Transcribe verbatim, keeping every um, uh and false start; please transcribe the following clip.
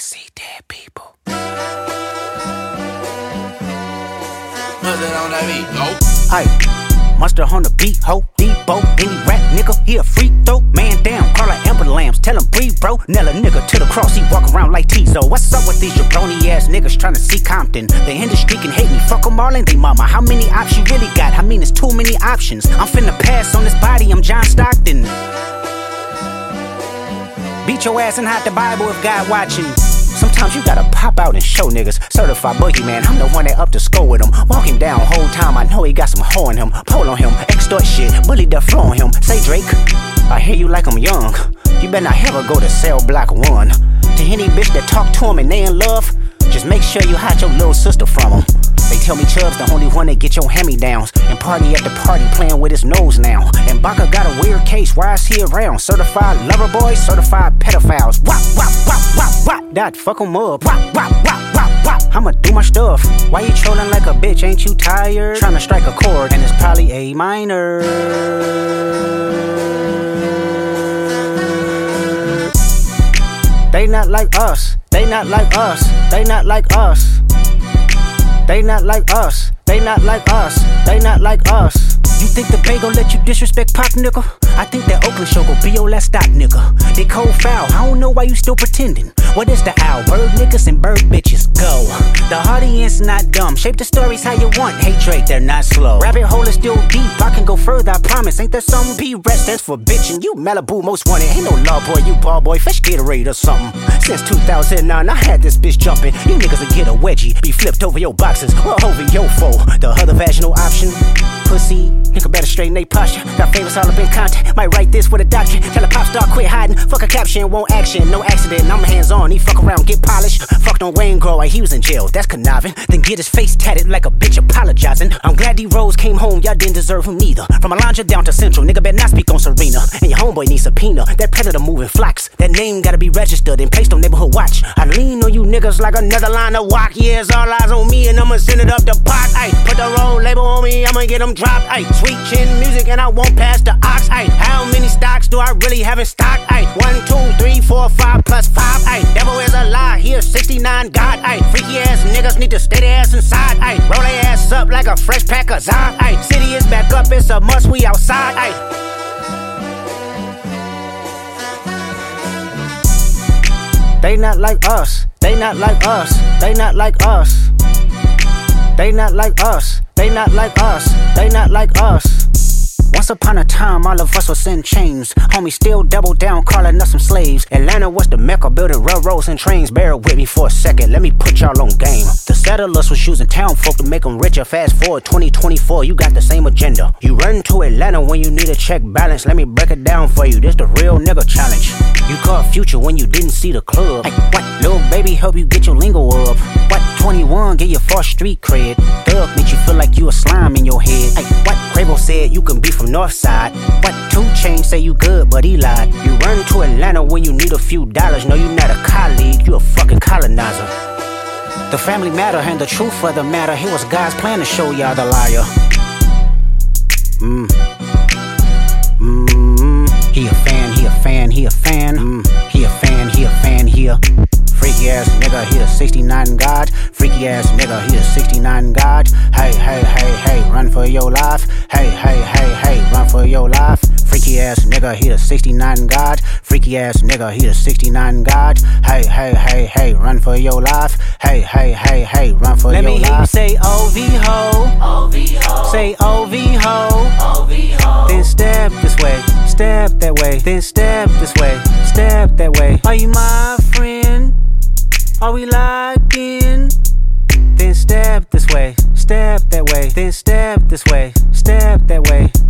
see dead people. What's that on that beat? Go. Aye, Mustard on the beat, ho, Debo, any rap nigga, he a freak throw. Man down, call her Amber Lambs, tell him breathe, bro. Nail a nigga to the cross, he walk around like Tizo. What's up with these jabroni ass niggas trying to see Compton? The industry can hate me, fuck them all and they mama. How many options you really got? I mean, it's too many options. I'm finna pass on this body, I'm John Stockton. Beat your ass and hide the Bible if God watching. Sometimes you gotta pop out and show niggas. Certified boogeyman, I'm the one that up to score with him. Walk him down whole time, I know he got some hoe in him. Pull on him, extort shit, bully the flow on him. Say Drake, I hear you like I'm young. You better not ever go to cell block one. To any bitch that talk to him and they in love, just make sure you hide your little sister from him. They tell me Chubb's the only one that get your hand-me-downs and party at the party playing with his nose now. And Baka got a weird case, why is he around? Certified lover boys, certified pedophiles. Wop, wop, wop, wop, wop. That fuck him up. Wop, wop, wop, wop, wop. I'ma do my stuff. Why you trolling like a bitch? Ain't you tired? Tryna strike a chord and it's probably A minor. They not like us. They not like us. They not like us. They not like us, they not like us, they not like us. You think the Bay gon' let you disrespect Pac, nigga? I think that Oakland show gon' be your last stop, nigga. They cold foul, I don't know why you still pretending. What is the owl? Bird niggas and bird bitches, go. The audience not dumb, shape the stories how you want. Hey Drake, they're not slow. Rabbit hole is still deep, I can go further, I promise. Ain't there something? P-Red stands for bitch and you Malibu most wanted. Ain't no law boy, you ball boy, fish Gatorade or something. Since two thousand nine, I had this bitch jumping. You niggas will get a wedgie, be flipped over your boxes or over your foe. The other vaginal option, pussy. Nigga better straighten they posture. Got favorites all up in contact. Might write this with a doctor. Tell a pop star quit hiding. Fuck a caption, won't action. No accident, I'm hands on. He fuck around, get polished. Fucked on Wayne Grow, he was in jail. That's conniving. Then get his face tatted like a bitch apologizing. I'm glad D-Rose came home, y'all didn't deserve him neither. From Alondra down to Central, nigga better not speak on Serena. And your homeboy needs subpoena. That predator moving flocks. That name gotta be registered and placed on neighborhood watch. I lean on you niggas like another line of walk. Yeah, it's all eyes on me and I'ma send it up the pot. Ay, put the roll label on me, I'ma get them dropped. Ay, sweet chin music and I won't pass the ox. Ay, how many stocks do I really have in stock? Ay, one, two, three, four, five plus five. Ay, devil is a lie, here sixty-nine God. Ay, freaky ass niggas need to stay their ass inside. Ay, roll their ass up like a fresh pack of Zod. Ay, city is back up, it's a must, we outside. Ay. They not like us, they not like us, they not like us. They not like us, they not like us, they not like us. Once upon a time, all of us was in chains. Homie still double down, calling us some slaves. Atlanta was the mecca, building railroads and trains. Bear with me for a second, let me put y'all on game. The settlers was using town folk to make them richer. Fast forward twenty twenty-four, you got the same agenda. You run to Atlanta when you need a check balance. Let me break it down for you, this the real nigga challenge. You caught Future when you didn't see the club. Hey, what? Lil' baby help you get your lingo up. What? twenty-one, get your false street cred. Thug make you feel like you a slime in your head. Hey, what? Quavo said you can be from Northside. What? two Chainz say you good, but he lied. You run to Atlanta when you need a few dollars. No, you not a colleague, you a fucking colonizer. The family matter and the truth of the matter. It was God's plan to show y'all the liar. Mmm. Mmm. He a fan, he a fan, he a fan. Mm. He a fan, he a fan, he a freaky ass nigga, he a sixty-nine God. Freaky ass nigga, he a sixty-nine God. Hey, hey, hey, hey, run for your life. Hey, hey, hey, hey, run for your life. Freaky ass nigga, he a sixty-nine God. Freaky ass nigga, he a sixty-nine God. Hey, hey, hey, hey, run for your life. Hey, hey, hey, hey, run for Let your life. Let me hear you say O V ho. O V ho. Say O V ho. O V ho. Then step this way, step that way. Then step this way, step that way. Are you my friend? Are we locked in? Then step this way, step that way. Then step this way, step that way.